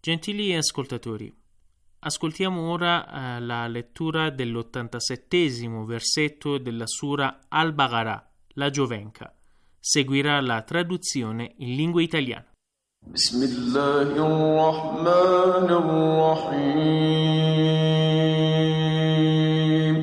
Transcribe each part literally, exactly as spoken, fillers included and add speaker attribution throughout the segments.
Speaker 1: Gentili ascoltatori, ascoltiamo ora eh, la lettura dell'ottantasettesimo versetto della Sura Al-Baqarah, la Giovenca. Seguirà la traduzione in lingua italiana.
Speaker 2: Bismillahirrahmanirrahim.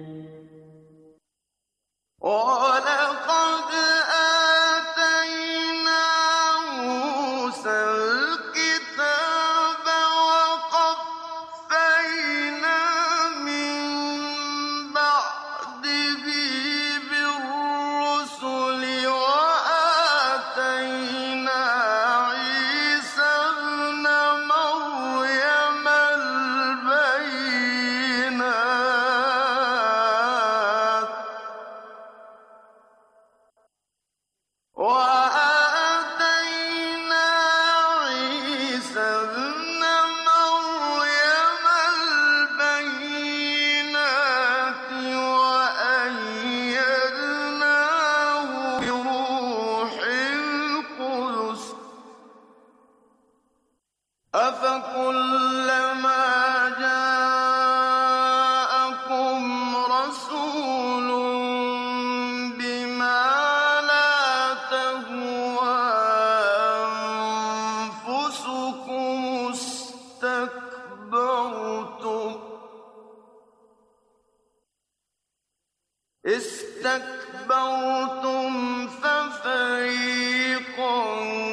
Speaker 2: استكبرتم ففريقا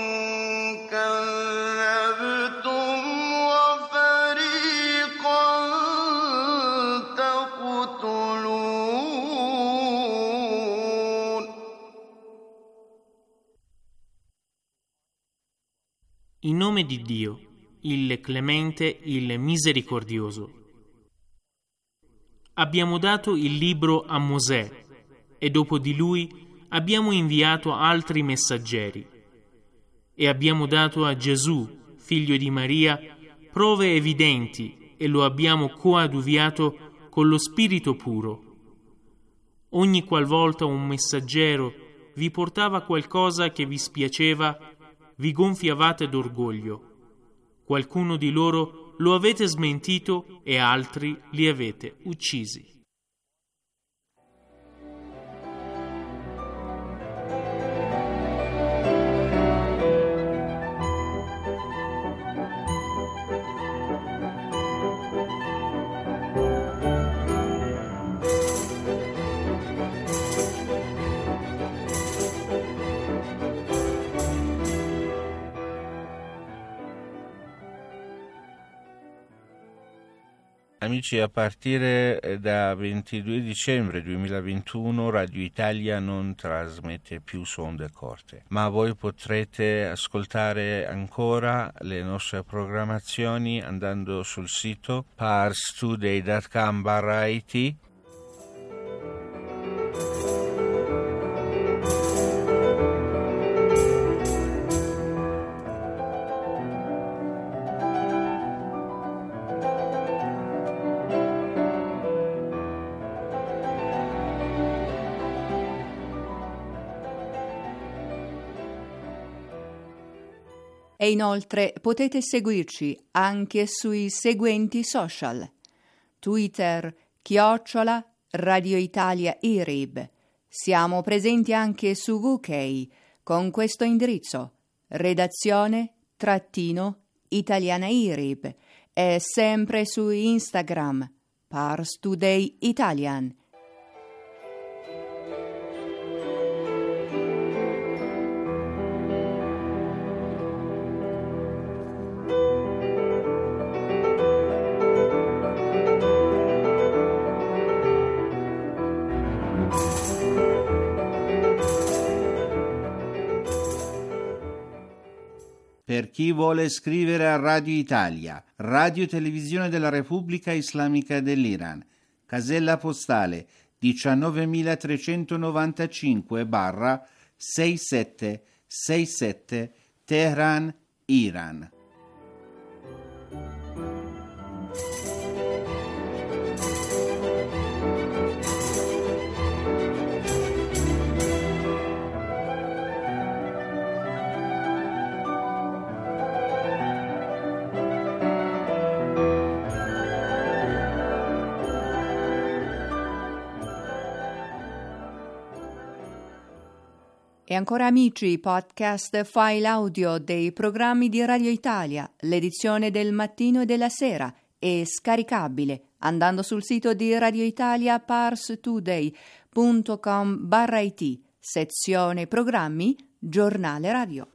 Speaker 2: كذبتم وفريقا تقتلون.
Speaker 1: In nome di Dio, il Clemente, il Misericordioso. Abbiamo dato il libro a Mosè e dopo di lui abbiamo inviato altri messaggeri e abbiamo dato a Gesù, figlio di Maria, prove evidenti e lo abbiamo coadiuviato con lo Spirito puro. Ogni qualvolta un messaggero vi portava qualcosa che vi spiaceva, vi gonfiavate d'orgoglio. Qualcuno di loro lo avete smentito e altri li avete uccisi.
Speaker 3: Amici, a partire da ventidue dicembre duemilaventuno Radio Italia non trasmette più su onde corte, ma voi potrete ascoltare ancora le nostre programmazioni andando sul sito parstoday punto com barra it.
Speaker 4: E inoltre potete seguirci anche sui seguenti social: Twitter, chiocciola, Radio Italia I R I B. Siamo presenti anche su U K con questo indirizzo: redazione trattino italiana I R I B, e sempre su Instagram, Pars Today Italian.
Speaker 5: Per chi vuole scrivere a Radio Italia, Radio Televisione della Repubblica Islamica dell'Iran, casella postale diciannovemilatrecentonovantacinque sessantasette Teheran, Iran.
Speaker 4: E ancora amici, podcast file audio dei programmi di Radio Italia, l'edizione del mattino e della sera è scaricabile andando sul sito di Radio Italia parstoday punto com barra it, sezione programmi, giornale radio.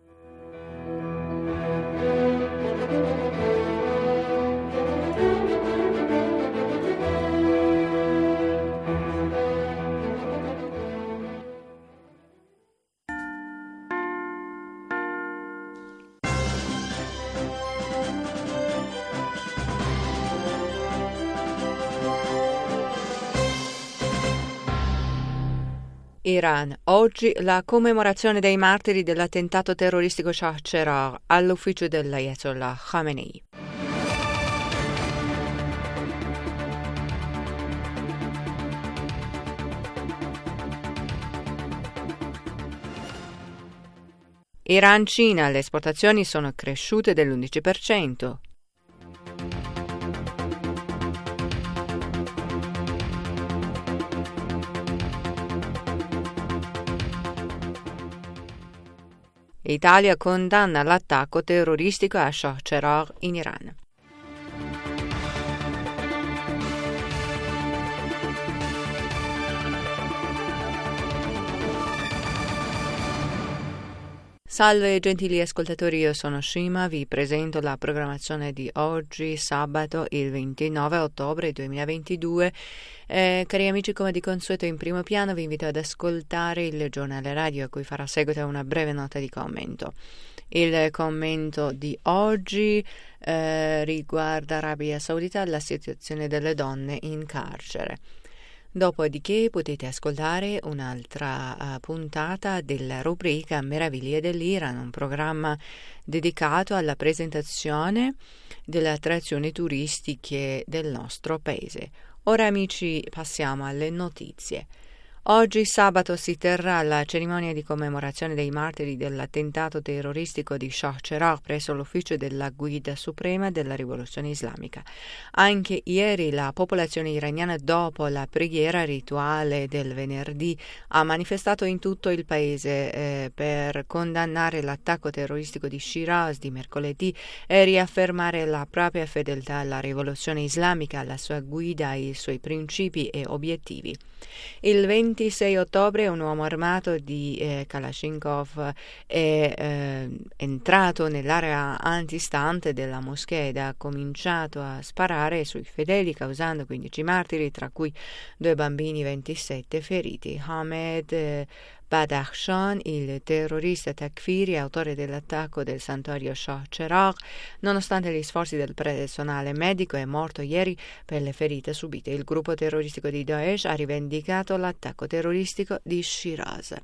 Speaker 6: Iran. Oggi la commemorazione dei martiri dell'attentato terroristico Shah Cheragh all'ufficio dell'Ayatollah Khamenei. Iran-Cina, le esportazioni sono cresciute dell'undici per cento. Italia condanna l'attacco terroristico a Shah Cheragh in Iran. Salve gentili ascoltatori, io sono Shima, vi presento la programmazione di oggi, sabato il ventinove ottobre duemilaventidue. Eh, cari amici, come di consueto in primo piano vi invito ad ascoltare il giornale radio a cui farà seguito una breve nota di commento. Il commento di oggi eh, riguarda Arabia Saudita, la situazione delle donne in carcere. Dopodiché potete ascoltare un'altra uh, puntata della rubrica Meraviglie dell'Iran, un programma dedicato alla presentazione delle attrazioni turistiche del nostro paese. Ora amici passiamo alle notizie. Oggi sabato si terrà la cerimonia di commemorazione dei martiri dell'attentato terroristico di Shah Cheragh presso l'ufficio della Guida Suprema della Rivoluzione Islamica. Anche ieri la popolazione iraniana, dopo la preghiera rituale del venerdì, ha manifestato in tutto il paese eh, per condannare l'attacco terroristico di Shiraz di mercoledì e riaffermare la propria fedeltà alla Rivoluzione Islamica, alla sua guida, ai suoi principi e obiettivi. Il ventisei ottobre un uomo armato di eh, Kalashnikov è eh, entrato nell'area antistante della moschea ed ha cominciato a sparare sui fedeli, causando quindici martiri, tra cui due bambini, ventisette feriti. Ahmed eh, Badakhshan, il terrorista takfiri autore dell'attacco del santuario Shah Cheragh, nonostante gli sforzi del personale medico, è morto ieri per le ferite subite. Il gruppo terroristico di Daesh ha rivendicato l'attacco terroristico di Shiraz.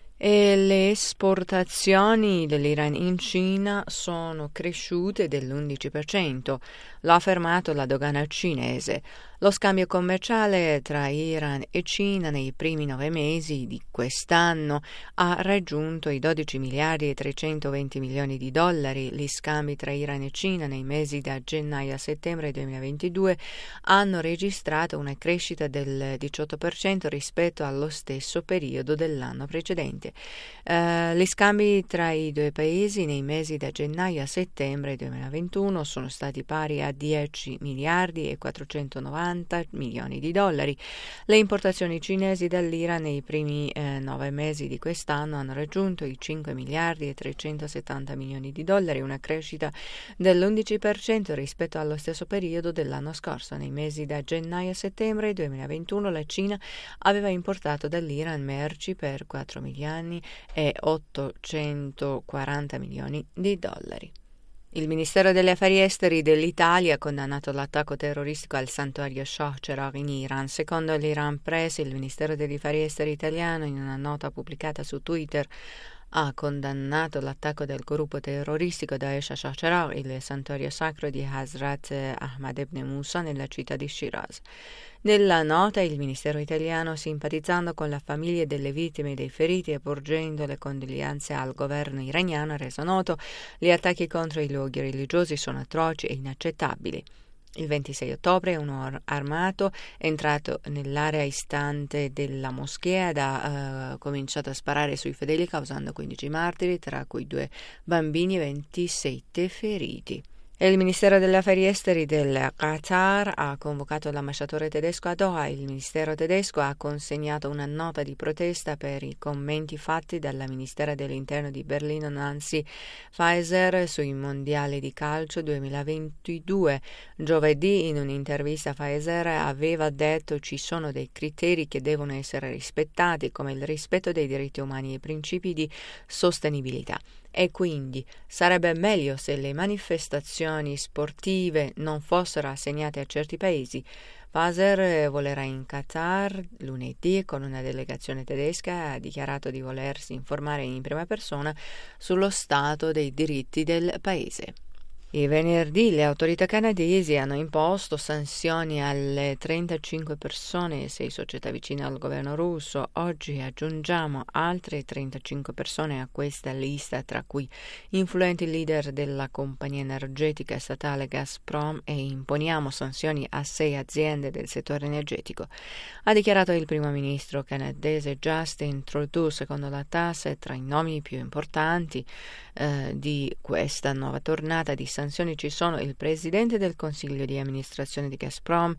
Speaker 6: E le esportazioni dell'Iran in Cina sono cresciute dell'undici per cento, l'ha affermato la dogana cinese. Lo scambio commerciale tra Iran e Cina nei primi nove mesi di quest'anno ha raggiunto i dodici miliardi e trecentoventi milioni di dollari. Gli scambi tra Iran e Cina nei mesi da gennaio a settembre duemilaventidue hanno registrato una crescita del diciotto per cento rispetto allo stesso periodo dell'anno precedente. Uh, gli scambi tra i due paesi nei mesi da gennaio a settembre duemilaventuno sono stati pari a dieci miliardi e quattrocentonovanta milioni di dollari. Le importazioni cinesi dall'Iran nei primi eh, nove mesi di quest'anno hanno raggiunto i cinque miliardi e trecentosettanta milioni di dollari, una crescita dell'undici per cento rispetto allo stesso periodo dell'anno scorso. Nei mesi da gennaio a settembre duemilaventuno la Cina aveva importato dall'Iran merci per quattro miliardi e ottocentoquaranta milioni di dollari. Il Ministero degli Affari Esteri dell'Italia ha condannato l'attacco terroristico al santuario Shah Cheragh in Iran. Secondo l'Iran Press, il Ministero degli Affari Esteri italiano, in una nota pubblicata su Twitter, ha condannato l'attacco del gruppo terroristico Daesh a Shah Cheragh, il santuario sacro di Hazrat Ahmad ibn Musa nella città di Shiraz. Nella nota il Ministero italiano, simpatizzando con la famiglia delle vittime e dei feriti e porgendo le condoglianze al governo iraniano, ha reso noto: gli attacchi contro i luoghi religiosi sono atroci e inaccettabili. Il ventisei ottobre un uomo armato è entrato nell'area istante della moschea ed ha uh, cominciato a sparare sui fedeli causando quindici martiri, tra cui due bambini e ventisette feriti. Il Ministero degli Affari Esteri del Qatar ha convocato l'ambasciatore tedesco a Doha. Il Ministero tedesco ha consegnato una nota di protesta per i commenti fatti dalla Ministera dell'Interno di Berlino Nancy Faeser sui mondiali di calcio duemilaventidue. Giovedì in un'intervista Faeser aveva detto ci sono dei criteri che devono essere rispettati come il rispetto dei diritti umani e i principi di sostenibilità. E quindi sarebbe meglio se le manifestazioni sportive non fossero assegnate a certi paesi. Faeser volerà in Qatar lunedì con una delegazione tedesca e ha dichiarato di volersi informare in prima persona sullo stato dei diritti del paese. Il venerdì le autorità canadesi hanno imposto sanzioni alle trentacinque persone e sei società vicine al governo russo. Oggi aggiungiamo altre trentacinque persone a questa lista, tra cui influenti leader della compagnia energetica statale Gazprom, e imponiamo sanzioni a sei aziende del settore energetico, ha dichiarato il primo ministro canadese Justin Trudeau. Secondo la T A S S, tra i nomi più importanti eh, di questa nuova tornata di sanzioni ci sono il presidente del consiglio di amministrazione di Gazprom,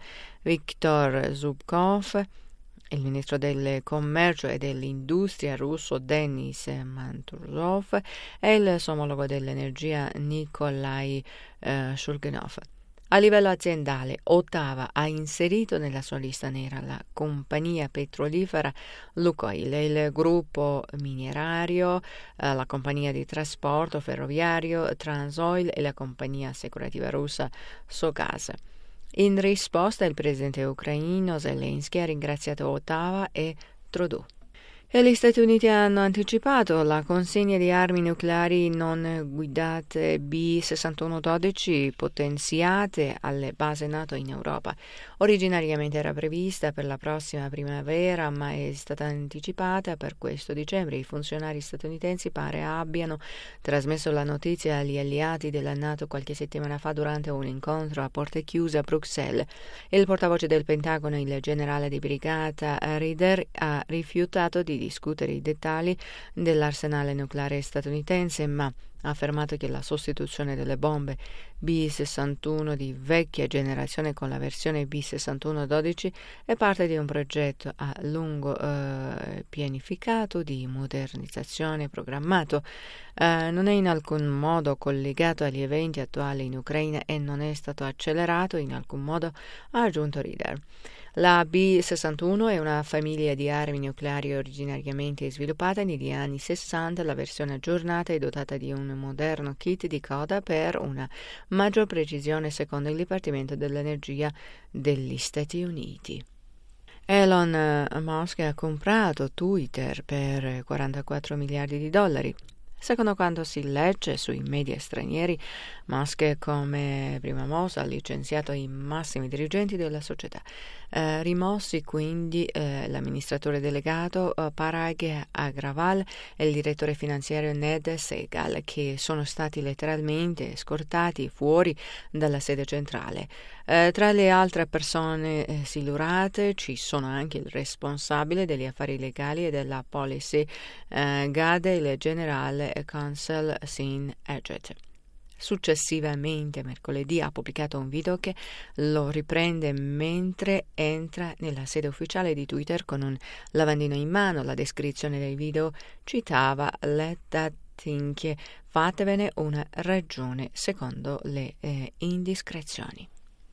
Speaker 6: Viktor Zubkov, il ministro del commercio e dell'industria russo Denis Manturov e il suo omologo dell'energia Nikolai eh, Shulginov. A livello aziendale, Ottawa ha inserito nella sua lista nera la compagnia petrolifera Lukoil, il gruppo minerario, la compagnia di trasporto ferroviario Transoil e la compagnia assicurativa russa Sogaz. In risposta, il presidente ucraino Zelensky ha ringraziato Ottawa e Trudeau. E gli Stati Uniti hanno anticipato la consegna di armi nucleari non guidate B sessantuno dodici potenziate alle basi NATO in Europa. Originariamente era prevista per la prossima primavera, ma è stata anticipata per questo dicembre. I funzionari statunitensi pare abbiano trasmesso la notizia agli alleati della NATO qualche settimana fa durante un incontro a porte chiuse a Bruxelles. Il portavoce del Pentagono, il generale di brigata Reeder, ha rifiutato di discutere i dettagli dell'arsenale nucleare statunitense, ma ha affermato che la sostituzione delle bombe B sessantuno di vecchia generazione con la versione B sessantuno dodici è parte di un progetto a lungo eh, pianificato di modernizzazione programmato. Eh, non è in alcun modo collegato agli eventi attuali in Ucraina e non è stato accelerato in alcun modo, ha aggiunto Reeder. La B sessantuno è una famiglia di armi nucleari originariamente sviluppata negli anni sessanta. La versione aggiornata è dotata di un moderno kit di coda per una maggior precisione, secondo il Dipartimento dell'Energia degli Stati Uniti. Elon Musk ha comprato Twitter per quarantaquattro miliardi di dollari. Secondo quanto si legge sui media stranieri, Musk come prima mossa ha licenziato i massimi dirigenti della società, eh, rimossi quindi eh, l'amministratore delegato eh, Parag Agrawal e il direttore finanziario Ned Segal, che sono stati letteralmente scortati fuori dalla sede centrale. Eh, tra le altre persone eh, silurate ci sono anche il responsabile degli affari legali e della policy eh, Gade, il generale Counsel Sin Edget. Successivamente, mercoledì, ha pubblicato un video che lo riprende mentre entra nella sede ufficiale di Twitter con un lavandino in mano. La descrizione del video citava "Let that think", fatevene una ragione secondo le eh, indiscrezioni.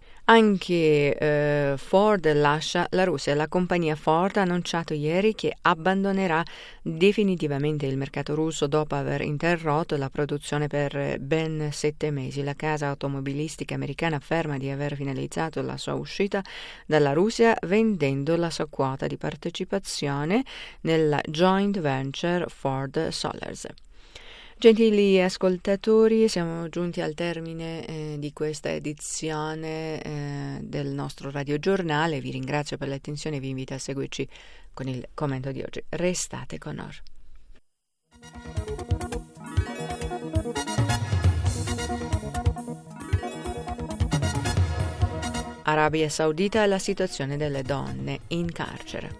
Speaker 6: Anche eh, Ford lascia la Russia. La compagnia Ford ha annunciato ieri che abbandonerà definitivamente il mercato russo dopo aver interrotto la produzione per ben sette mesi. La casa automobilistica americana afferma di aver finalizzato la sua uscita dalla Russia vendendo la sua quota di partecipazione nella joint venture Ford Solars. Gentili ascoltatori, siamo giunti al termine eh, di questa edizione eh, del nostro radiogiornale. Vi ringrazio per l'attenzione e vi invito a seguirci con il commento di oggi. Restate con noi. Arabia Saudita e la situazione delle donne in carcere.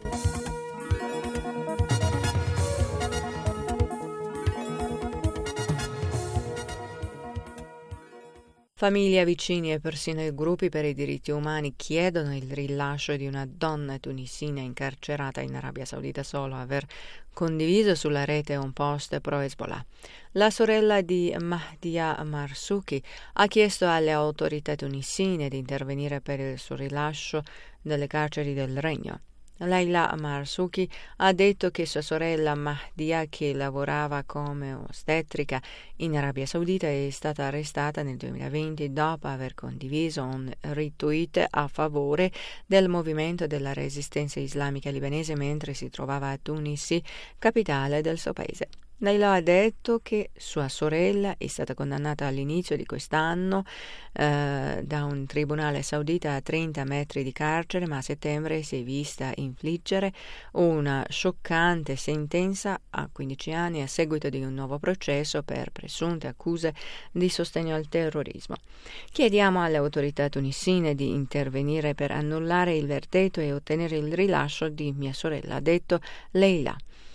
Speaker 6: Famiglie, vicini e persino i gruppi per i diritti umani chiedono il rilascio di una donna tunisina incarcerata in Arabia Saudita solo aver condiviso sulla rete un post pro Hezbollah. La sorella di Mahdia Marzuki ha chiesto alle autorità tunisine di intervenire per il suo rilascio dalle carceri del regno. Leila Marzuki ha detto che sua sorella Mahdia, che lavorava come ostetrica in Arabia Saudita, è stata arrestata nel duemilaventi dopo aver condiviso un retweet a favore del movimento della resistenza islamica libanese mentre si trovava a Tunisi, capitale del suo paese. Leila ha detto che sua sorella è stata condannata all'inizio di quest'anno eh, da un tribunale saudita a trenta metri di carcere, ma a settembre si è vista infliggere una scioccante sentenza a quindici anni a seguito di un nuovo processo per presunte accuse di sostegno al terrorismo. Chiediamo alle autorità tunisine di intervenire per annullare il verdetto e ottenere il rilascio di mia sorella, ha detto Leila.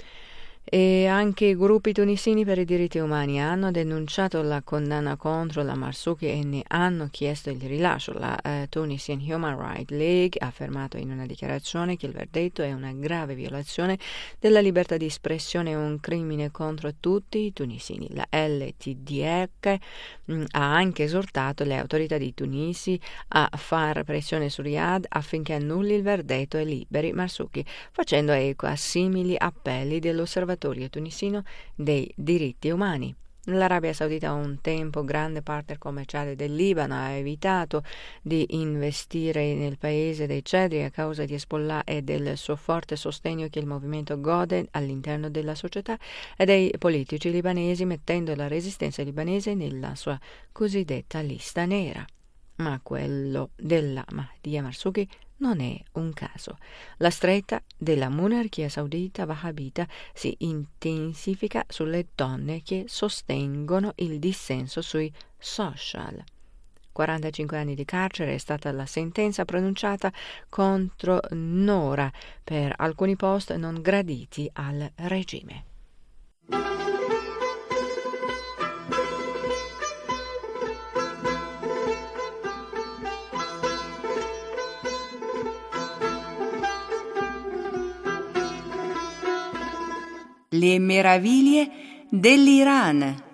Speaker 6: E anche i gruppi tunisini per i diritti umani hanno denunciato la condanna contro la Marzuki e ne hanno chiesto il rilascio. La uh, Tunisian Human Rights League ha affermato in una dichiarazione che il verdetto è una grave violazione della libertà di espressione e un crimine contro tutti i tunisini. La L T D H mh, ha anche esortato le autorità di Tunisi a far pressione su Riyadh affinché annulli il verdetto e liberi Marzuki, facendo eco a simili appelli dell'osservatorio tunisino dei diritti umani. L'Arabia Saudita, un tempo grande partner commerciale del Libano, ha evitato di investire nel paese dei cedri a causa di Hezbollah e del suo forte sostegno che il movimento gode all'interno della società e dei politici libanesi, mettendo la resistenza libanese nella sua cosiddetta lista nera. Ma quello della Mahdia Marzuki non è un caso. La stretta della monarchia saudita wahhabita si intensifica sulle donne che sostengono il dissenso sui social. quarantacinque anni di carcere è stata la sentenza pronunciata contro Nora per alcuni post non graditi al regime.
Speaker 4: Le meraviglie dell'Iran.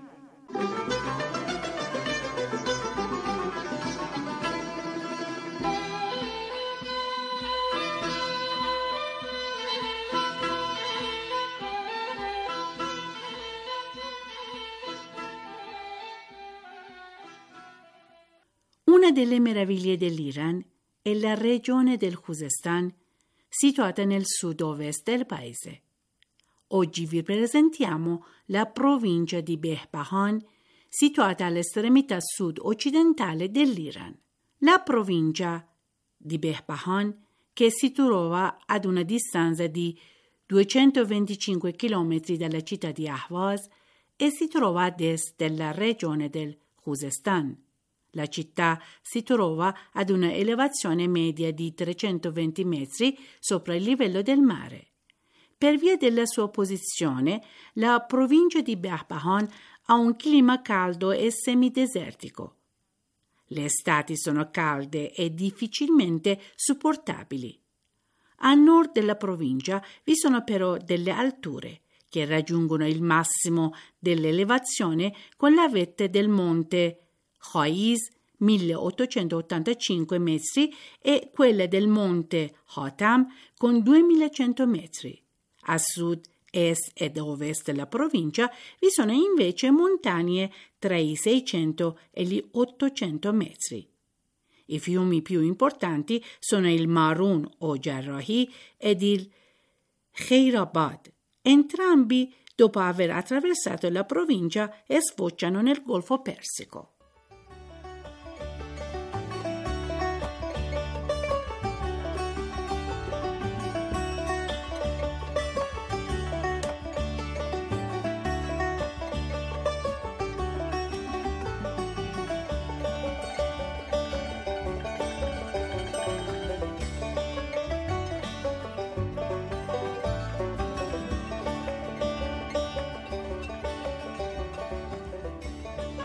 Speaker 7: Una delle meraviglie dell'Iran è la regione del Khuzestan, situata nel sud-ovest del paese. Oggi vi presentiamo la provincia di Behbahan, situata all'estremità sud-occidentale dell'Iran. La provincia di Behbahan, che si trova ad una distanza di duecentoventicinque chilometri dalla città di Ahvaz e si trova ad est della regione del Khuzestan. La città si trova ad una elevazione media di trecentoventi metri sopra il livello del mare. Per via della sua posizione, la provincia di Behbahan ha un clima caldo e semidesertico. Le estati sono calde e difficilmente sopportabili. A nord della provincia vi sono però delle alture che raggiungono il massimo dell'elevazione con la vetta del monte Khaiz, milleottocentottantacinque metri, e quella del monte Hatam con duemilacento metri. A sud, est ed ovest della provincia vi sono invece montagne tra i seicento e gli ottocento metri. I fiumi più importanti sono il Marun o Jarrahi ed il Khairabad. Entrambi, dopo aver attraversato la provincia, e sfociano nel Golfo Persico.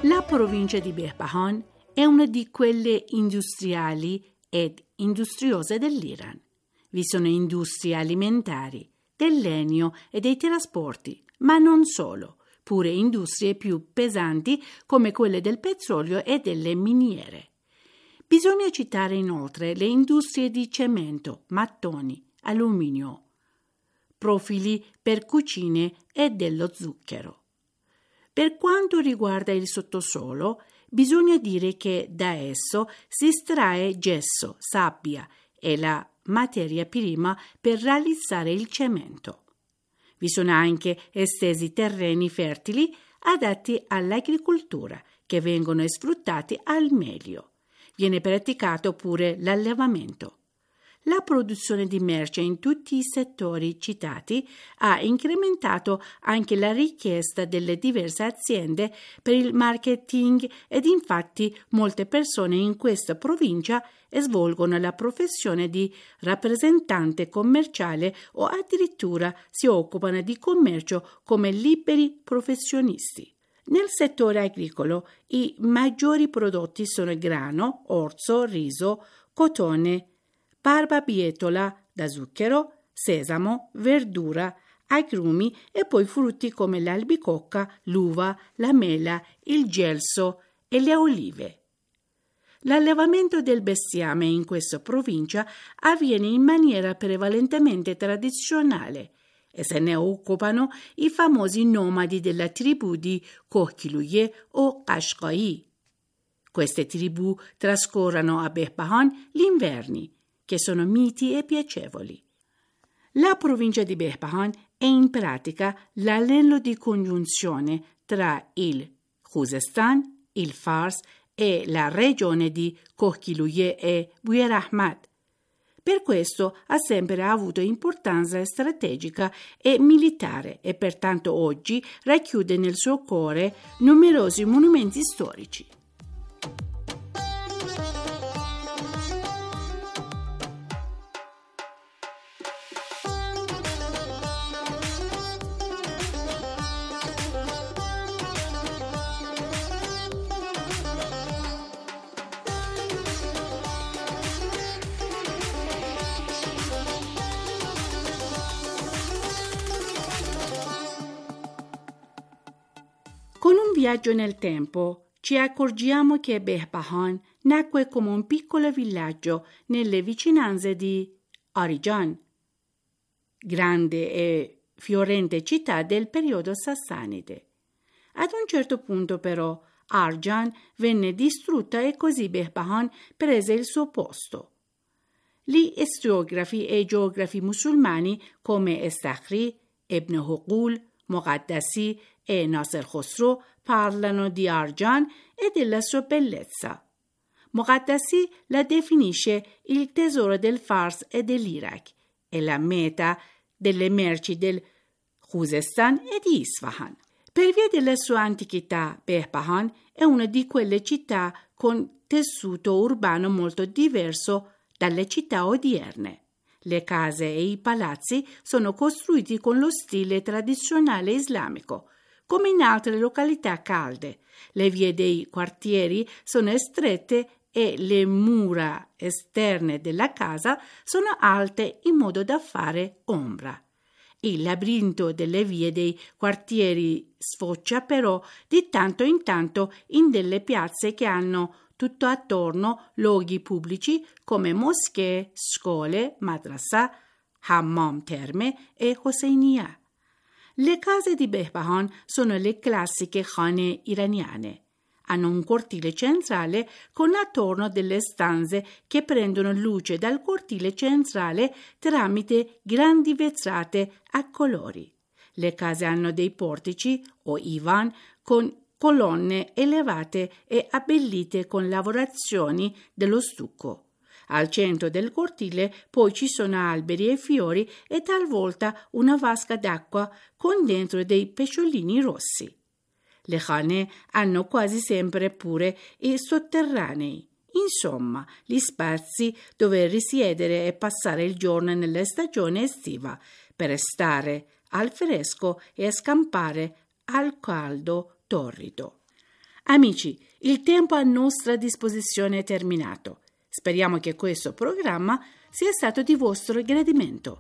Speaker 7: La provincia di Behbahan è una di quelle industriali ed industriose dell'Iran. Vi sono industrie alimentari, del legno e dei trasporti, ma non solo, pure industrie più pesanti come quelle del petrolio e delle miniere. Bisogna citare inoltre le industrie di cemento, mattoni, alluminio, profili per cucine e dello zucchero. Per quanto riguarda il sottosuolo, bisogna dire che da esso si estrae gesso, sabbia e la materia prima per realizzare il cemento. Vi sono anche estesi terreni fertili adatti all'agricoltura che vengono sfruttati al meglio. Viene praticato pure l'allevamento. La produzione di merce in tutti i settori citati ha incrementato anche la richiesta delle diverse aziende per il marketing ed infatti molte persone in questa provincia svolgono la professione di rappresentante commerciale o addirittura si occupano di commercio come liberi professionisti. Nel settore agricolo i maggiori prodotti sono grano, orzo, riso, cotone, barbabietola da zucchero, sesamo, verdura, agrumi e poi frutti come l'albicocca, l'uva, la mela, il gelso e le olive. L'allevamento del bestiame in questa provincia avviene in maniera prevalentemente tradizionale e se ne occupano i famosi nomadi della tribù di Kohkiluye o Qashqai. Queste tribù trascorrono a Behbahan gli inverni, che sono miti e piacevoli. La provincia di Behbahan è in pratica l'anello di congiunzione tra il Khuzestan, il Fars e la regione di Kohkiluye e Buer Ahmad. Per questo ha sempre avuto importanza strategica e militare e pertanto oggi racchiude nel suo cuore numerosi monumenti storici. Con un viaggio nel tempo ci accorgiamo che Behbahan nacque come un piccolo villaggio nelle vicinanze di Arijan, grande e fiorente città del periodo sassanide. Ad un certo punto però Arjan venne distrutta e così Behbahan prese il suo posto. Gli storiografi e geografi musulmani come Estakhri, Ibn Huqul, Muqaddasi e Nasser Khosrow parlano di Arjan e della sua bellezza. Muqaddasi la definisce il tesoro del Fars e dell'Iraq e la meta delle merci del Khuzestan e di Isfahan. Per via della sua antichità, Behbahan è una di quelle città con tessuto urbano molto diverso dalle città odierne. Le case e i palazzi sono costruiti con lo stile tradizionale islamico, come in altre località calde. Le vie dei quartieri sono strette e le mura esterne della casa sono alte in modo da fare ombra. Il labirinto delle vie dei quartieri sfocia però di tanto in tanto in delle piazze che hanno tutto attorno luoghi pubblici come moschee, scuole, madrasa, hammam terme e Hosseiniya. Le case di Behbahan sono le classiche khane iraniane. Hanno un cortile centrale con attorno delle stanze che prendono luce dal cortile centrale tramite grandi vetrate a colori. Le case hanno dei portici o ivan con colonne elevate e abbellite con lavorazioni dello stucco. Al centro del cortile poi ci sono alberi e fiori e talvolta una vasca d'acqua con dentro dei pesciolini rossi. Le khane hanno quasi sempre pure i sotterranei, insomma, gli spazi dove risiedere e passare il giorno nella stagione estiva per stare al fresco e scampare al caldo torrido. Amici, il tempo a nostra disposizione è terminato. Speriamo che questo programma sia stato di vostro gradimento.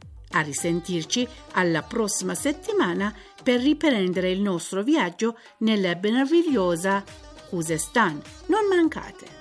Speaker 7: A risentirci alla prossima settimana per riprendere il nostro viaggio nella meravigliosa Khuzestan. Non mancate!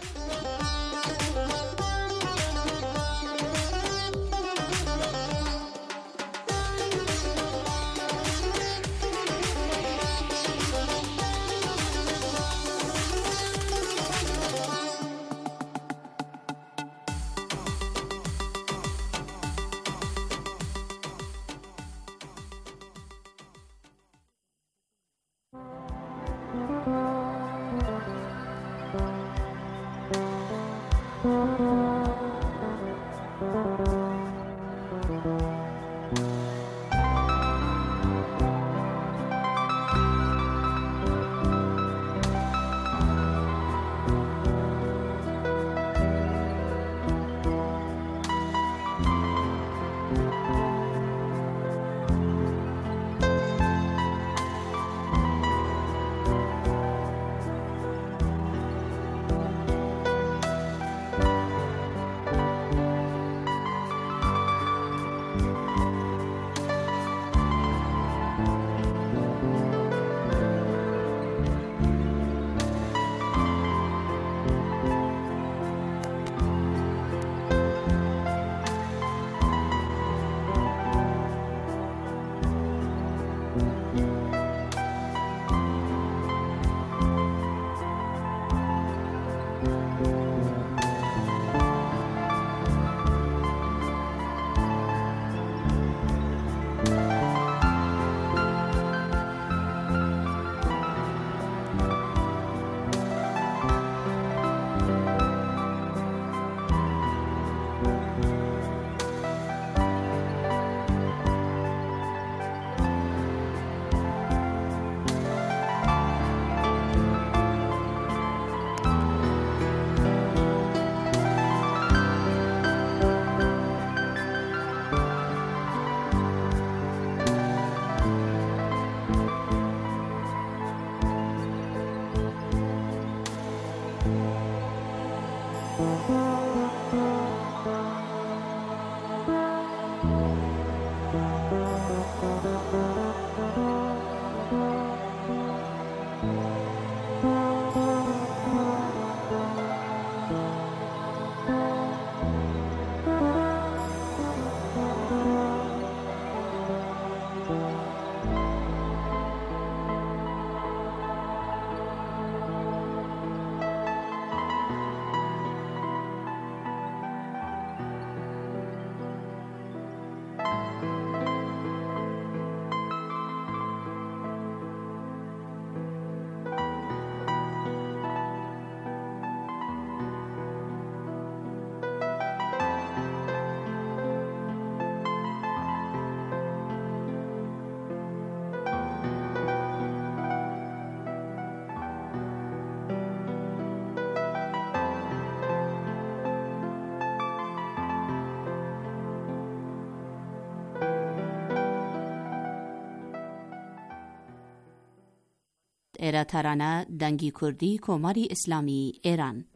Speaker 8: era tarana dangi kurdی کماری اسلامی ایران